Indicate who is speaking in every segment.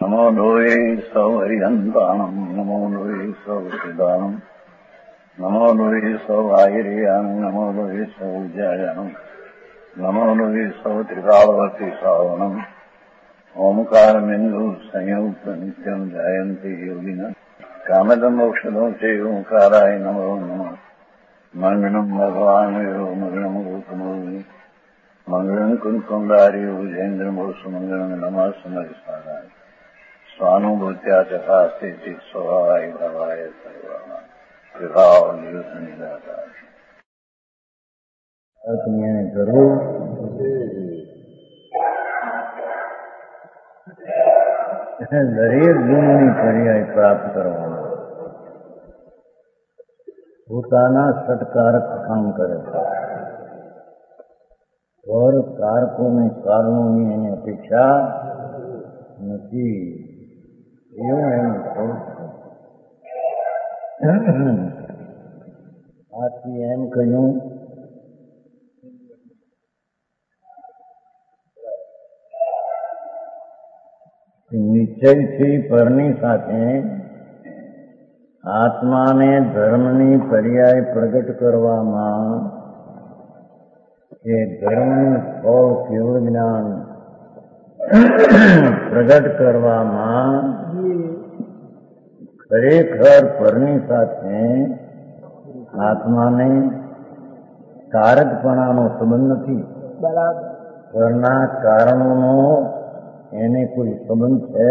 Speaker 1: નમો લોહે સૌ હરિહંતાણમ નમો લોહે સૌ સિદ્ધાણમ નમો લોહે સૌ આયર્યાણમ નમો લોહે સૌ જયાણમ નમો લોહે સૌ ત્રિકાળવર્તી શ્રાવણમ ઓમકારમિંદુ સંયુક્ત નિત્યમ જાયંતી યોગિના કામદમ મોક્ષદો છે ઓંકારાય નમો નમઃ મંગળમ ભગવાન મંગળમ ગોતમોહિ મંગળમ કુંકુંડારી વિજેન્દ્રમોષ મંગળમ નમઃ સમયસ્વારાય સ્વાનુભૂત્યા ચકાસ્તે સ્વભાવાય ભાવાય સર્વાના વિભાવ નિદાતા જરૂર દરેક ગુણની પર્યાય પ્રાપ્ત કરવાનો પોતાના સટકારક કામ કરે છે और કારકોને કારણોની એની અપેક્ષા નથી એવું એમ કહું આથી એમ કહ્યું નિશ્ચયથી પરની સાથે આત્માને ધર્મની પર્યાય પ્રગટ કરવામાં કે ધર્મનું ફળ કેવળ જ્ઞાન પ્રગટ કરવામાં ખરેખર પરની સાથે આત્માને કારકપણાનો સંબંધ નથી. પરના કારણોનો એને કોઈ સંબંધ છે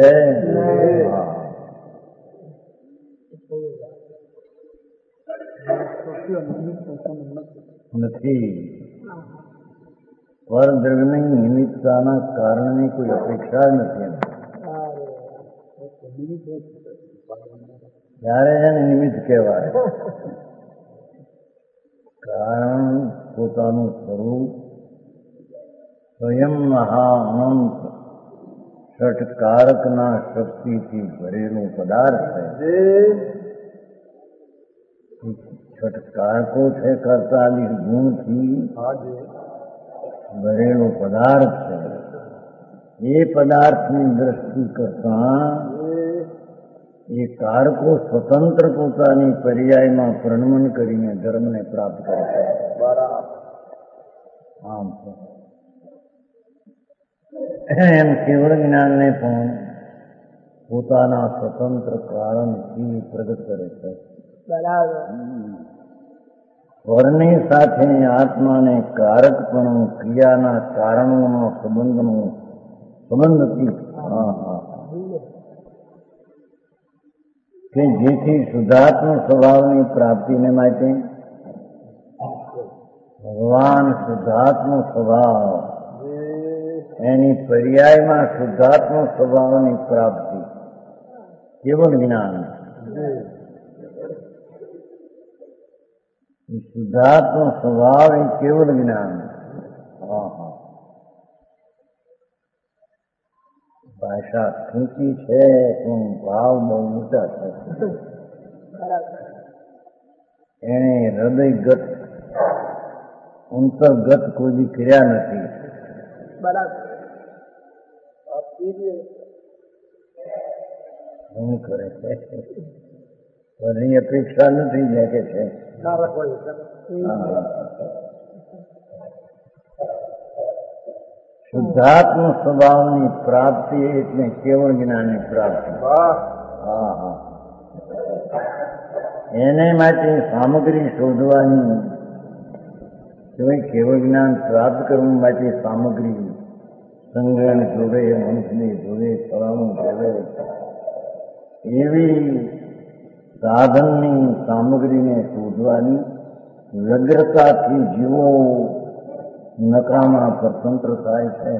Speaker 1: નથી. પર દ્રવ્યની નિમિત્તાના કારણની કોઈ અપેક્ષા નથી. ત્યારે એને નિમિત્ત કહેવાય. કારણ પોતાનું સ્વરૂપ સ્વયં મહા અનંત ષટકારકના શક્તિથી ભરેલું પદાર્થ છે. ષટકારકો છે કરતા ગુણથી ભરેલો પદાર્થ છે. એ પદાર્થની દ્રષ્ટિ કરતા એ કારકો સ્વતંત્ર પોતાની પર્યાયમાં પ્રણમન કરીને ધર્મને પ્રાપ્ત કરે છે. આમ એમ કેવળ જ્ઞાનને પણ પોતાના સ્વતંત્ર કારણથી પ્રગટ કરે છે. સ્વરની સાથે આત્માને કારકપણું ક્રિયાના કારણોનો સંબંધ નથી કે જેથી શુદ્ધાત્મ સ્વભાવની પ્રાપ્તિને માટે ભગવાન શુદ્ધાત્મ સ્વભાવ એની પર્યાયમાં શુદ્ધાત્મ સ્વભાવની પ્રાપ્તિ કેવળ જ્ઞાન. શુદ્ધાત્મ સ્વભાવ એ કેવળ જ્ઞાન. ભાષા ટૂંકી છે પણ ભાવ બહુ ઊંચા છે. એને હૃદયગત અંતર્ગત કોઈ કર્યા નથી. શું કરે છે? બધી અપેક્ષા નથી જાય કે છે શુદ્ધાત્મ સ્વભાવની પ્રાપ્તિ એટલે કેવળ જ્ઞાનની પ્રાપ્તિ. એને માટે સામગ્રી શોધવાની કેવળ જ્ઞાન પ્રાપ્ત કરવા માટે સામગ્રી સંગ્રહ જોડે, મનુષ્યની જોડે, ફળાનું જોડે એવી સાધનની સામગ્રીને શોધવાની વ્યગ્રતાથી જીવો નકામા સ્વતંત્ર થાય છે.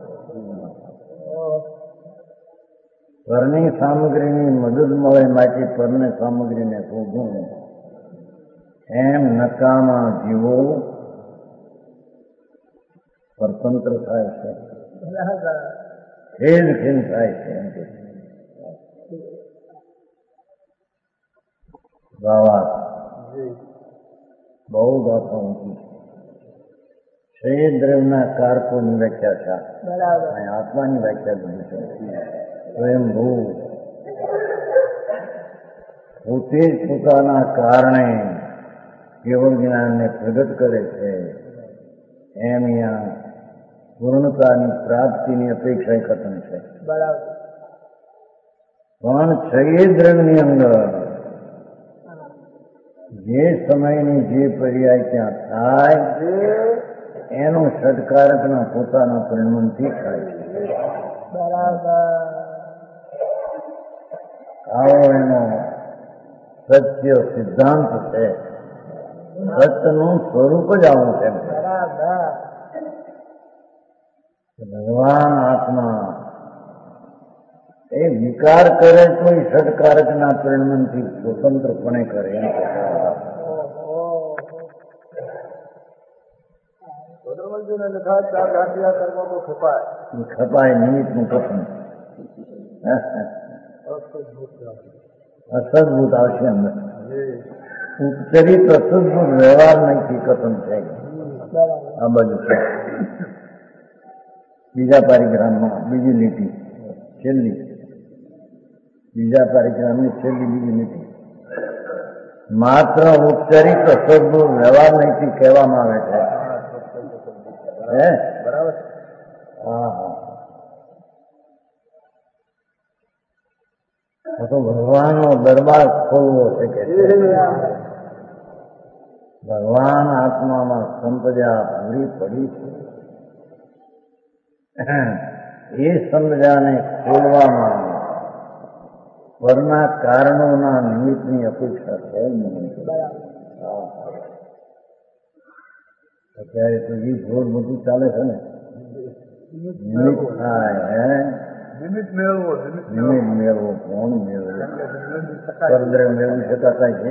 Speaker 1: પરની સામગ્રીની મદદ મળે માટે પરની સામગ્રીને શોધવું એમ નકામા જીવો સ્વતંત્ર થાય છે. ખેલ થાય છે. બાવા બહુ ગાથા ઊંચી છે. દ્રવ્યના કારકોની વ્યાખ્યા છે. આત્માની વ્યાખ્યા બધી છે. સ્વયંભૂ પોતે જ પોતાના કારણે કેવળ જ્ઞાનને પ્રગટ કરે છે. એમ અહીંયા પૂર્ણતાની પ્રાપ્તિની અપેક્ષા કથન છે.
Speaker 2: બરાબર.
Speaker 1: પણ છયેદ્રની અંદર જે સમયની જે પર્યાય ત્યાં થાય એનો ષટકારકના પોતાના પરિણમથી થાય છે.
Speaker 2: બરાબર.
Speaker 1: આવો એનો સત્ય સિદ્ધાંત છે. સત્યનું સ્વરૂપ જ આવું છે.
Speaker 2: બરાબર.
Speaker 1: ભગવાન આત્મા એ વિકાર કરે તો એ ષટકારકના પરિણમથી સ્વતંત્રપણે કરે એમ ખપાય નિમિત્તનું કથન અસદભૂત આવશે અંદર. ઉપચરિત અસદભૂત વ્યવહાર નથી કથન છે આ બાજુ છે. બીજા પારિગ્રામમાં બીજી લીટી છેલ્લી, બીજા પારિગ્રામની છેલ્લી બીજી લીટી માત્ર ઉપચારિક અસદભૂત વ્યવહાર નથી કહેવામાં આવે છે. હે બરાબર. હા હા, તો ભગવાનનો દરબાર ખોલવો છે કે ભગવાન આત્મામાં સંપદા પૂરી પડી છે. એ સંપદાને ખોલવામાં પરના કારણોના નિમિત્તની અપેક્ષા છે નહીં. અત્યારે તો એ ઘોર બધું ચાલે છે ને. નિમિત્ત થાય હે નિમિત્ત મેળવો કોણ મેળવો પરદ્રે મેળવી શકાતા છે.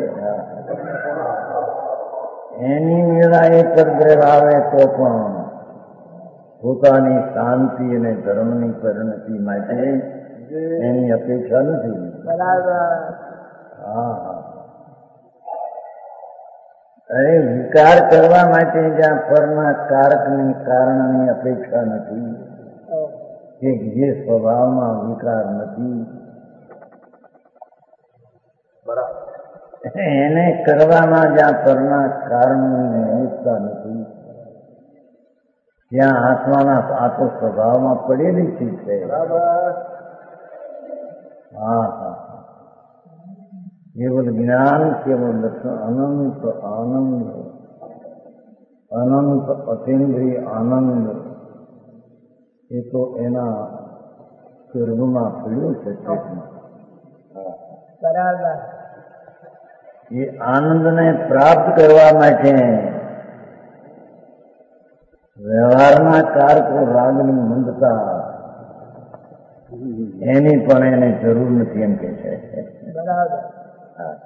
Speaker 1: એની મેળા એ પરદ્રે આવે તો પણ પોતાની શાંતિ અને ધર્મની પરિણતિ માટે એની અપેક્ષા નથી.
Speaker 2: બરાબર.
Speaker 1: હા હા. અરે વિકાર કરવા માટે જ્યાં પરના કારકની કારણની અપેક્ષા નથી કે જે સ્વભાવમાં વિકાર નથી એને કરવામાં જ્યાં પરના કારણની નિમિત્તતા નથી ત્યાં આત્માના આ તો સ્વભાવમાં પડેલી ચીજ છે. હા હા. કેવલ જ્ઞાન, કેવલ દર્શન, અનંત આનંદ, અનંત અતિન્દ્રિય આનંદ એ તો એના ગર્ભમાં પડ્યું છે.
Speaker 2: બરાબર.
Speaker 1: એ આનંદને પ્રાપ્ત કરવા માટે વ્યવહારના કારકો રાગની મંદતા એની પણ એને જરૂર નથી એમ કે છે.
Speaker 2: બરાબર.
Speaker 1: હા.